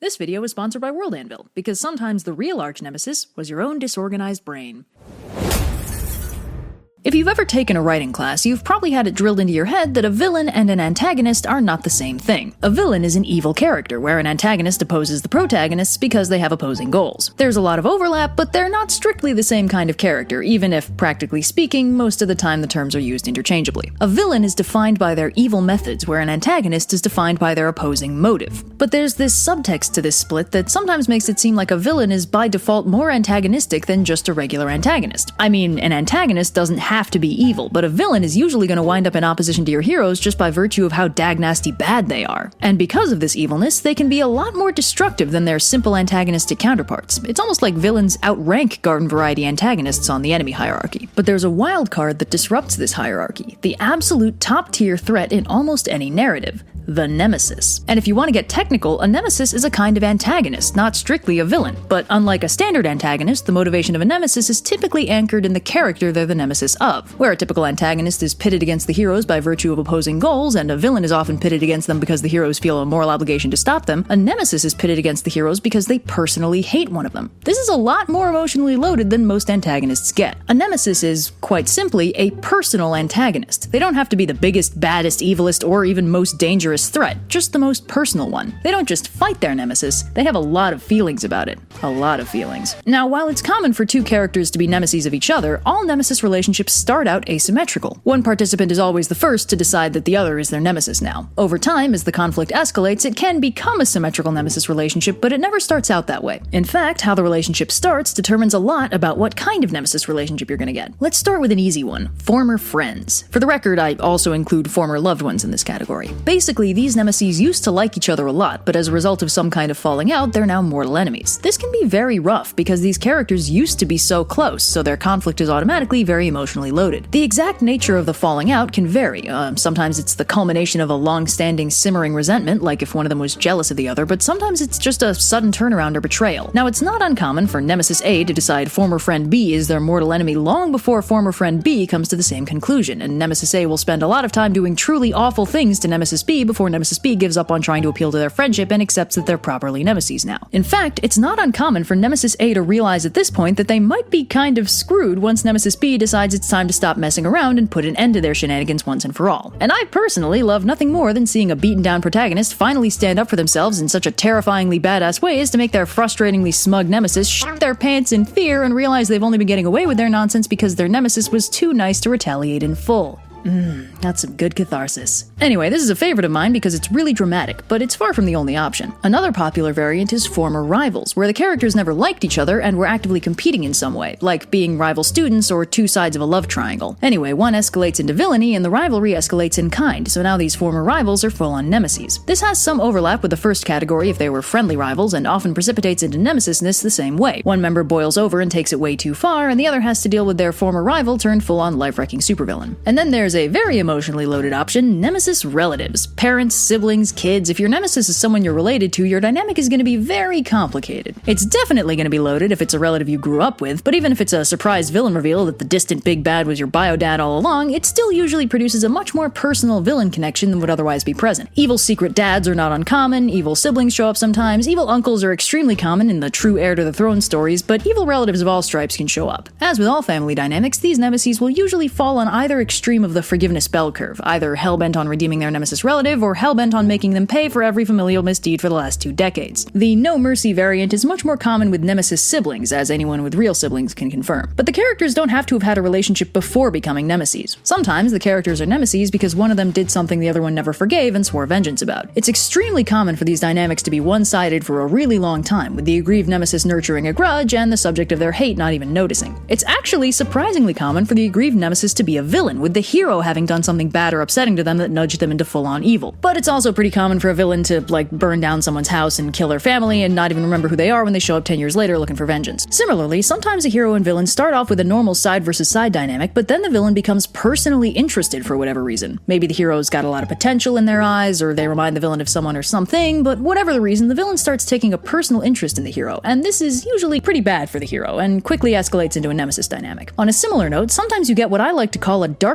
This video is sponsored by World Anvil, because sometimes the real arch-nemesis was your own disorganized brain. If you've ever taken a writing class, you've probably had it drilled into your head that a villain and an antagonist are not the same thing. A villain is an evil character, where an antagonist opposes the protagonists because they have opposing goals. There's a lot of overlap, but they're not strictly the same kind of character, even if, practically speaking, most of the time the terms are used interchangeably. A villain is defined by their evil methods, where an antagonist is defined by their opposing motive. But there's this subtext to this split that sometimes makes it seem like a villain is by default more antagonistic than just a regular antagonist. I mean, an antagonist doesn't have to be evil, but a villain is usually going to wind up in opposition to your heroes just by virtue of how dagnasty bad they are. And because of this evilness, they can be a lot more destructive than their simple antagonistic counterparts. It's almost like villains outrank garden variety antagonists on the enemy hierarchy. But there's a wild card that disrupts this hierarchy, the absolute top-tier threat in almost any narrative: the nemesis. And if you want to get technical, a nemesis is a kind of antagonist, not strictly a villain. But unlike a standard antagonist, the motivation of a nemesis is typically anchored in the character they're the nemesis of. Where a typical antagonist is pitted against the heroes by virtue of opposing goals, and a villain is often pitted against them because the heroes feel a moral obligation to stop them, a nemesis is pitted against the heroes because they personally hate one of them. This is a lot more emotionally loaded than most antagonists get. A nemesis is, quite simply, a personal antagonist. They don't have to be the biggest, baddest, evilest, or even most dangerous threat, just the most personal one. They don't just fight their nemesis, they have a lot of feelings about it. A lot of feelings. Now, while it's common for two characters to be nemesis of each other, all nemesis relationships start out asymmetrical. One participant is always the first to decide that the other is their nemesis now. Over time, as the conflict escalates, it can become a symmetrical nemesis relationship, but it never starts out that way. In fact, how the relationship starts determines a lot about what kind of nemesis relationship you're gonna get. Let's start with an easy one: former friends. For the record, I also include former loved ones in this category. Basically, these nemeses used to like each other a lot, but as a result of some kind of falling out, they're now mortal enemies. This can be very rough because these characters used to be so close, so their conflict is automatically very emotionally loaded. The exact nature of the falling out can vary. Sometimes it's the culmination of a long-standing simmering resentment, like if one of them was jealous of the other, but sometimes it's just a sudden turnaround or betrayal. Now, it's not uncommon for Nemesis A to decide former friend B is their mortal enemy long before former friend B comes to the same conclusion, and Nemesis A will spend a lot of time doing truly awful things to Nemesis B before Nemesis B gives up on trying to appeal to their friendship and accepts that they're properly nemesis now. In fact, it's not uncommon for Nemesis A to realize at this point that they might be kind of screwed once Nemesis B decides it's time to stop messing around and put an end to their shenanigans once and for all. And I personally love nothing more than seeing a beaten down protagonist finally stand up for themselves in such a terrifyingly badass ways to make their frustratingly smug nemesis shit their pants in fear and realize they've only been getting away with their nonsense because their nemesis was too nice to retaliate in full. That's some good catharsis. Anyway, this is a favorite of mine because it's really dramatic, but it's far from the only option. Another popular variant is former rivals, where the characters never liked each other and were actively competing in some way, like being rival students or two sides of a love triangle. Anyway, one escalates into villainy and the rivalry escalates in kind, so now these former rivals are full-on nemeses. This has some overlap with the first category if they were friendly rivals, and often precipitates into nemesisness the same way. One member boils over and takes it way too far, and the other has to deal with their former rival turned full-on life-wrecking supervillain. And then there's a very emotionally loaded option: nemesis relatives. Parents, siblings, kids. If your nemesis is someone you're related to, your dynamic is going to be very complicated. It's definitely going to be loaded if it's a relative you grew up with, but even if it's a surprise villain reveal that the distant big bad was your bio dad all along, it still usually produces a much more personal villain connection than would otherwise be present. Evil secret dads are not uncommon, evil siblings show up sometimes, evil uncles are extremely common in the true heir to the throne stories, but evil relatives of all stripes can show up. As with all family dynamics, these nemeses will usually fall on either extreme of the forgiveness bell curve, either hellbent on redeeming their nemesis relative or hellbent on making them pay for every familial misdeed for the last 2 decades. The no mercy variant is much more common with nemesis siblings, as anyone with real siblings can confirm. But the characters don't have to have had a relationship before becoming nemeses. Sometimes the characters are nemeses because one of them did something the other one never forgave and swore vengeance about. It's extremely common for these dynamics to be one-sided for a really long time, with the aggrieved nemesis nurturing a grudge and the subject of their hate not even noticing. It's actually surprisingly common for the aggrieved nemesis to be a villain, with the hero having done something bad or upsetting to them that nudged them into full-on evil. But it's also pretty common for a villain to, burn down someone's house and kill their family and not even remember who they are when they show up 10 years later looking for vengeance. Similarly, sometimes a hero and villain start off with a normal side versus side dynamic, but then the villain becomes personally interested for whatever reason. Maybe the hero's got a lot of potential in their eyes, or they remind the villain of someone or something, but whatever the reason, the villain starts taking a personal interest in the hero, and this is usually pretty bad for the hero, and quickly escalates into a nemesis dynamic. On a similar note, sometimes you get what I like to call a dark reflection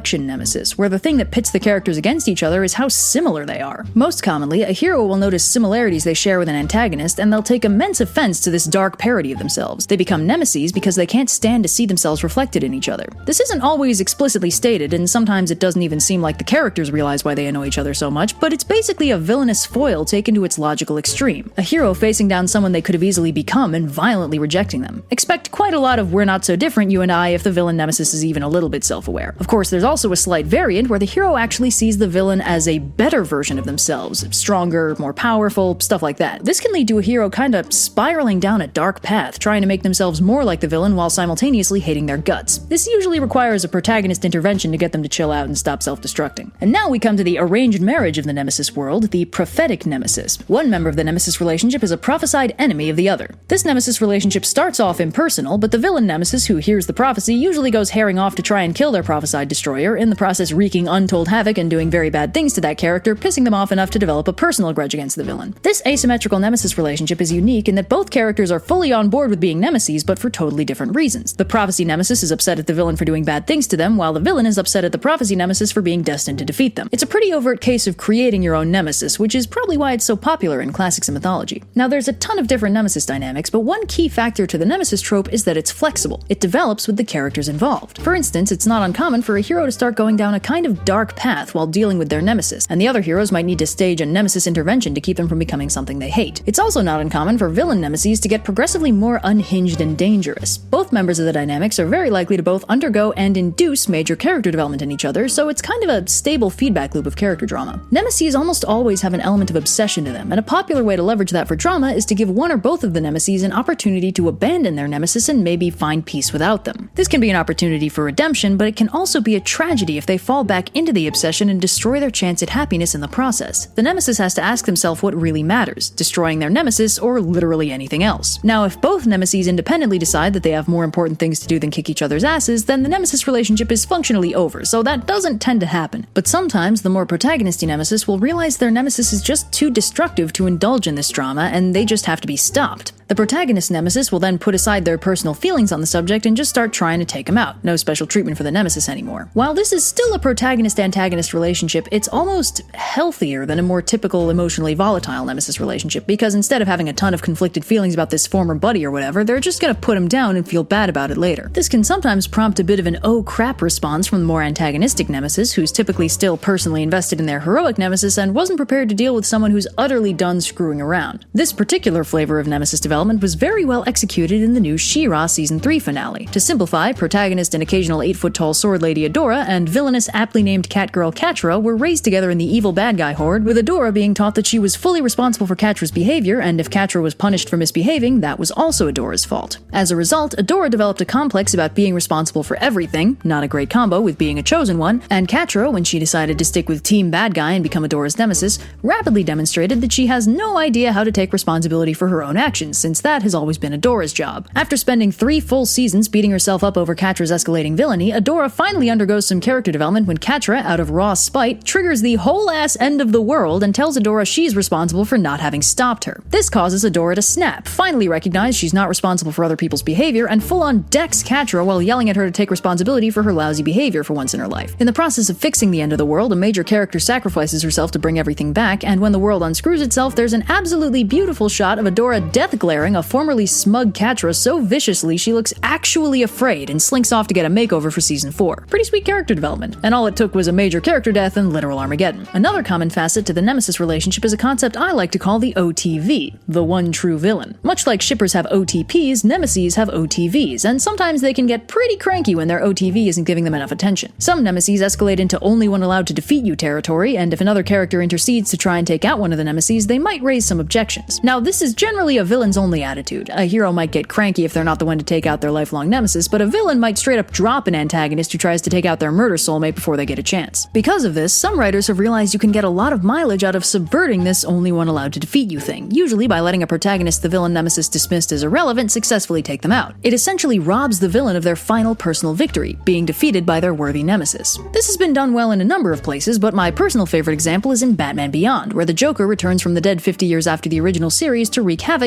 action nemesis, where the thing that pits the characters against each other is how similar they are. Most commonly, a hero will notice similarities they share with an antagonist, and they'll take immense offense to this dark parody of themselves. They become nemeses because they can't stand to see themselves reflected in each other. This isn't always explicitly stated, and sometimes it doesn't even seem like the characters realize why they annoy each other so much, but it's basically a villainous foil taken to its logical extreme. A hero facing down someone they could have easily become and violently rejecting them. Expect quite a lot of "we're not so different, you and I," if the villain nemesis is even a little bit self-aware. Of course, there's also a slight variant where the hero actually sees the villain as a better version of themselves, stronger, more powerful, stuff like that. This can lead to a hero kinda spiraling down a dark path, trying to make themselves more like the villain while simultaneously hating their guts. This usually requires a protagonist intervention to get them to chill out and stop self-destructing. And now we come to the arranged marriage of the nemesis world, the prophetic nemesis. One member of the nemesis relationship is a prophesied enemy of the other. This nemesis relationship starts off impersonal, but the villain nemesis who hears the prophecy usually goes herring off to try and kill their prophesied destroyer, in the process wreaking untold havoc and doing very bad things to that character, pissing them off enough to develop a personal grudge against the villain. This asymmetrical nemesis relationship is unique in that both characters are fully on board with being nemeses, but for totally different reasons. The prophecy nemesis is upset at the villain for doing bad things to them, while the villain is upset at the prophecy nemesis for being destined to defeat them. It's a pretty overt case of creating your own nemesis, which is probably why it's so popular in classics and mythology. Now, there's a ton of different nemesis dynamics, but one key factor to the nemesis trope is that it's flexible. It develops with the characters involved. For instance, it's not uncommon for a hero to start going down a kind of dark path while dealing with their nemesis, and the other heroes might need to stage a nemesis intervention to keep them from becoming something they hate. It's also not uncommon for villain nemeses to get progressively more unhinged and dangerous. Both members of the dynamics are very likely to both undergo and induce major character development in each other, so it's kind of a stable feedback loop of character drama. Nemeses almost always have an element of obsession to them, and a popular way to leverage that for drama is to give one or both of the nemeses an opportunity to abandon their nemesis and maybe find peace without them. This can be an opportunity for redemption, but it can also be a tragedy if they fall back into the obsession and destroy their chance at happiness in the process. The nemesis has to ask themselves what really matters, destroying their nemesis or literally anything else. Now, if both nemeses independently decide that they have more important things to do than kick each other's asses, then the nemesis relationship is functionally over, so that doesn't tend to happen. But sometimes the more protagonisty nemesis will realize their nemesis is just too destructive to indulge in this drama, and they just have to be stopped. The protagonist nemesis will then put aside their personal feelings on the subject and just start trying to take him out. No special treatment for the nemesis anymore. While this is still a protagonist-antagonist relationship, it's almost healthier than a more typical emotionally volatile nemesis relationship, because instead of having a ton of conflicted feelings about this former buddy or whatever, they're just gonna put him down and feel bad about it later. This can sometimes prompt a bit of an "oh crap" response from the more antagonistic nemesis, who's typically still personally invested in their heroic nemesis and wasn't prepared to deal with someone who's utterly done screwing around. This particular flavor of nemesis development was very well executed in the new She-Ra Season 3 finale. To simplify, protagonist and occasional 8-foot-tall sword lady Adora and villainous aptly named catgirl Catra were raised together in the evil bad guy horde, with Adora being taught that she was fully responsible for Catra's behavior, and if Catra was punished for misbehaving, that was also Adora's fault. As a result, Adora developed a complex about being responsible for everything, not a great combo with being a chosen one, and Catra, when she decided to stick with Team Bad Guy and become Adora's nemesis, rapidly demonstrated that she has no idea how to take responsibility for her own actions, since that has always been Adora's job. After spending 3 full seasons beating herself up over Catra's escalating villainy, Adora finally undergoes some character development when Catra, out of raw spite, triggers the whole-ass end of the world and tells Adora she's responsible for not having stopped her. This causes Adora to snap, finally recognize she's not responsible for other people's behavior, and full-on decks Catra while yelling at her to take responsibility for her lousy behavior for once in her life. In the process of fixing the end of the world, a major character sacrifices herself to bring everything back, and when the world unscrews itself, there's an absolutely beautiful shot of Adora death-glaring a formerly smug Catra so viciously she looks actually afraid and slinks off to get a makeover for Season 4. Pretty sweet character development, and all it took was a major character death and literal Armageddon. Another common facet to the nemesis relationship is a concept I like to call the OTV, the one true villain. Much like shippers have OTPs, nemeses have OTVs, and sometimes they can get pretty cranky when their OTV isn't giving them enough attention. Some nemeses escalate into only one allowed to defeat you territory, and if another character intercedes to try and take out one of the nemeses, they might raise some objections. Now, this is generally a villain's only attitude. A hero might get cranky if they're not the one to take out their lifelong nemesis, but a villain might straight up drop an antagonist who tries to take out their murder soulmate before they get a chance. Because of this, some writers have realized you can get a lot of mileage out of subverting this only one allowed to defeat you thing, usually by letting a protagonist the villain nemesis dismissed as irrelevant successfully take them out. It essentially robs the villain of their final personal victory, being defeated by their worthy nemesis. This has been done well in a number of places, but my personal favorite example is in Batman Beyond, where the Joker returns from the dead 50 years after the original series to wreak havoc and take some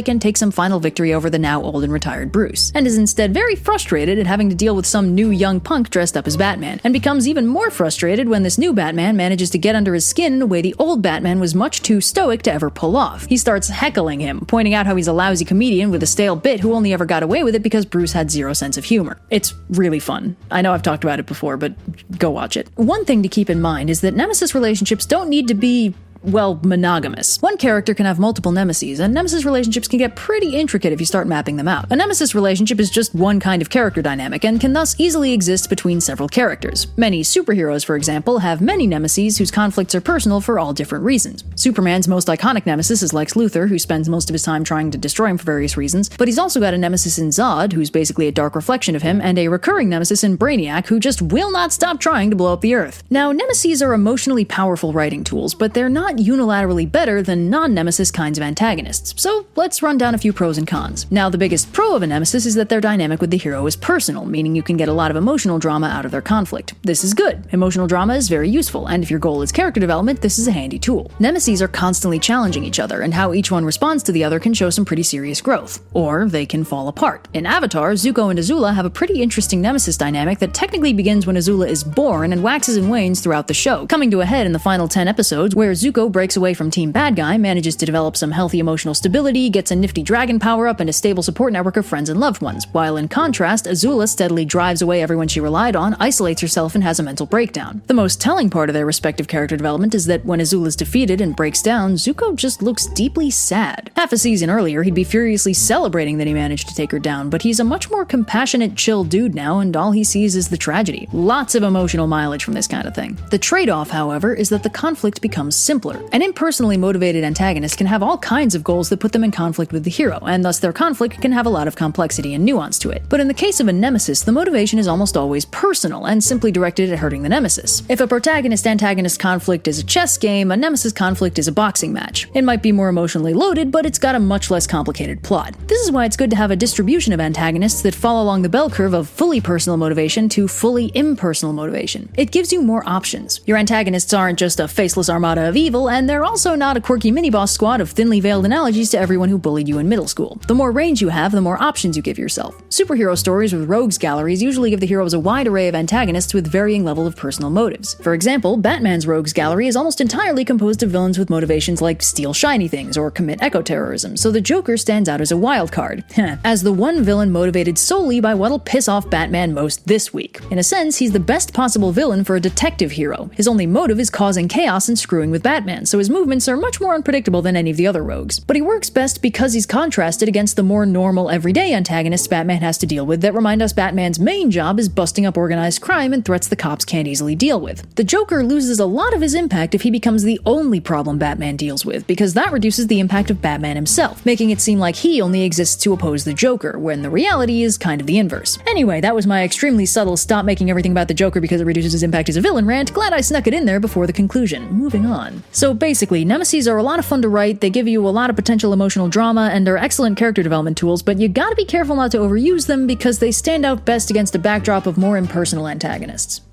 some final victory over the now old and retired Bruce, and is instead very frustrated at having to deal with some new young punk dressed up as Batman, and becomes even more frustrated when this new Batman manages to get under his skin in a way the old Batman was much too stoic to ever pull off. He starts heckling him, pointing out how he's a lousy comedian with a stale bit who only ever got away with it because Bruce had zero sense of humor. It's really fun. I know I've talked about it before, but go watch it. One thing to keep in mind is that nemesis relationships don't need to be monogamous. One character can have multiple nemesis, and nemesis relationships can get pretty intricate if you start mapping them out. A nemesis relationship is just one kind of character dynamic, and can thus easily exist between several characters. Many superheroes, for example, have many nemesis whose conflicts are personal for all different reasons. Superman's most iconic nemesis is Lex Luthor, who spends most of his time trying to destroy him for various reasons, but he's also got a nemesis in Zod, who's basically a dark reflection of him, and a recurring nemesis in Brainiac, who just will not stop trying to blow up the Earth. Now, nemesis are emotionally powerful writing tools, but they're not unilaterally better than non-nemesis kinds of antagonists, so let's run down a few pros and cons. Now, the biggest pro of a nemesis is that their dynamic with the hero is personal, meaning you can get a lot of emotional drama out of their conflict. This is good. Emotional drama is very useful, and if your goal is character development, this is a handy tool. Nemesis are constantly challenging each other, and how each one responds to the other can show some pretty serious growth. Or they can fall apart. In Avatar, Zuko and Azula have a pretty interesting nemesis dynamic that technically begins when Azula is born and waxes and wanes throughout the show, coming to a head in the final 10 episodes where Zuko breaks away from Team Bad Guy, manages to develop some healthy emotional stability, gets a nifty dragon power-up, and a stable support network of friends and loved ones, while in contrast, Azula steadily drives away everyone she relied on, isolates herself, and has a mental breakdown. The most telling part of their respective character development is that when Azula's defeated and breaks down, Zuko just looks deeply sad. Half a season earlier, he'd be furiously celebrating that he managed to take her down, but he's a much more compassionate, chill dude now, and all he sees is the tragedy. Lots of emotional mileage from this kind of thing. The trade-off, however, is that the conflict becomes simpler. An impersonally motivated antagonist can have all kinds of goals that put them in conflict with the hero, and thus their conflict can have a lot of complexity and nuance to it. But in the case of a nemesis, the motivation is almost always personal and simply directed at hurting the nemesis. If a protagonist-antagonist conflict is a chess game, a nemesis conflict is a boxing match. It might be more emotionally loaded, but it's got a much less complicated plot. This is why it's good to have a distribution of antagonists that fall along the bell curve of fully personal motivation to fully impersonal motivation. It gives you more options. Your antagonists aren't just a faceless armada of evil, and they're also not a quirky mini-boss squad of thinly veiled analogies to everyone who bullied you in middle school. The more range you have, the more options you give yourself. Superhero stories with rogues galleries usually give the heroes a wide array of antagonists with varying level of personal motives. For example, Batman's rogues gallery is almost entirely composed of villains with motivations like steal shiny things or commit eco-terrorism, so the Joker stands out as a wild card. As the one villain motivated solely by what'll piss off Batman most this week. In a sense, he's the best possible villain for a detective hero. His only motive is causing chaos and screwing with Batman, so his movements are much more unpredictable than any of the other rogues. But he works best because he's contrasted against the more normal, everyday antagonists Batman has to deal with that remind us Batman's main job is busting up organized crime and threats the cops can't easily deal with. The Joker loses a lot of his impact if he becomes the only problem Batman deals with, because that reduces the impact of Batman himself, making it seem like he only exists to oppose the Joker, when the reality is kind of the inverse. Anyway, that was my extremely subtle stop making everything about the Joker because it reduces his impact as a villain rant. Glad I snuck it in there before the conclusion. Moving on. So basically, nemesis are a lot of fun to write, they give you a lot of potential emotional drama, and are excellent character development tools, but you gotta be careful not to overuse them because they stand out best against a backdrop of more impersonal antagonists.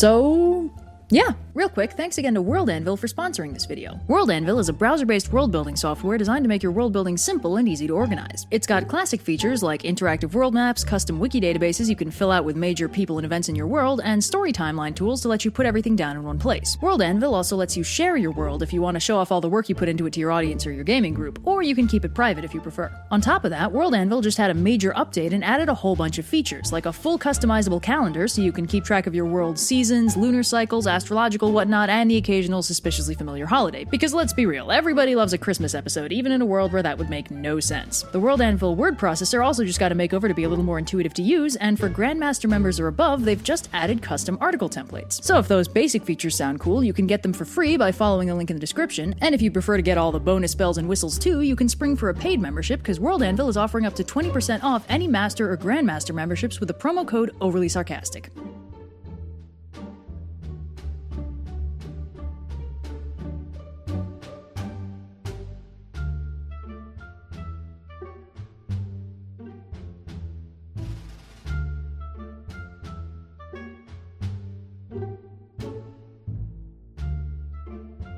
So, yeah. Real quick, thanks again to World Anvil for sponsoring this video. World Anvil is a browser-based world-building software designed to make your world-building simple and easy to organize. It's got classic features like interactive world maps, custom wiki databases you can fill out with major people and events in your world, and story timeline tools to let you put everything down in one place. World Anvil also lets you share your world if you want to show off all the work you put into it to your audience or your gaming group, or you can keep it private if you prefer. On top of that, World Anvil just had a major update and added a whole bunch of features, like a full customizable calendar so you can keep track of your world's seasons, lunar cycles, astrological whatnot, and the occasional suspiciously familiar holiday. Because let's be real, everybody loves a Christmas episode, even in a world where that would make no sense. The World Anvil word processor also just got a makeover to be a little more intuitive to use, and for Grandmaster members or above, they've just added custom article templates. So if those basic features sound cool, you can get them for free by following the link in the description, and if you prefer to get all the bonus bells and whistles too, you can spring for a paid membership, because World Anvil is offering up to 20% off any Master or Grandmaster memberships with the promo code Overly Sarcastic.